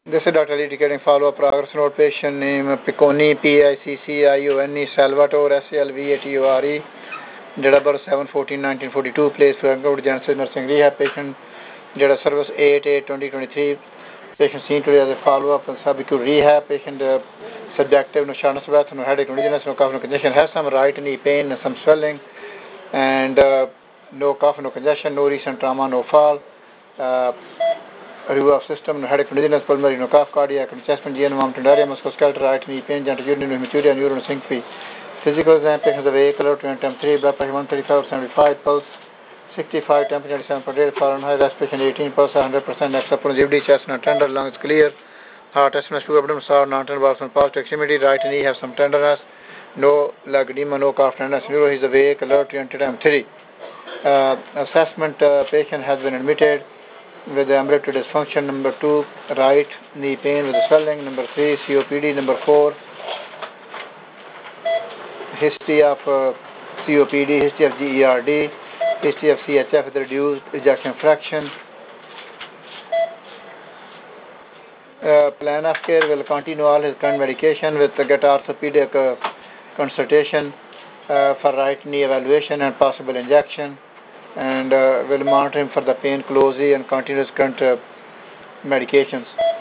This is Dr. Ali indicating follow-up progress note. Patient name Piccone, P-I-C-C-I-O-N-E, Salvatore, S-A-L-V-A-T-O-R-E. Date of birth 7/14/1942. Place Vancouver Genesis Nursing Rehab. Patient date of service 8/8/2023. Patient seen today as a follow-up and subacute rehab. Patient subjective, no shortness of breath, no headache, no dizziness, no cough, no congestion. Has some right knee pain and some swelling, and no cough, no congestion, no recent trauma, no fall. Review of system, no headache, no dizziness, pulmonary, no cough, cardiac, no chest pain, GN, vomiting, diarrhea, musculoskeletal, right knee pain, gentle urinary, hematuria, and urine sink free. Physical exam, patient of A color, 20 blood pressure 135/75, pulse 65, temperature 87.8 Fahrenheit, respiration 18, pulse 100%, except positivity, chest not tender, lungs clear, heart estimates 2 abdomen, sour, non-tender, valves on positive extremity, right knee have some tenderness, no leg edema, no cough tenderness, neuro is awake, alert, 20 assessment, patient has been admitted with ambulatory dysfunction. Number 2, right knee pain with swelling. Number 3, COPD. Number 4, history of COPD, history of GERD, history of CHF with reduced ejection fraction. Plan of care will continue all his current medication with get orthopedic consultation for right knee evaluation and possible injection, and will monitor him for the pain closely and continue his current medications.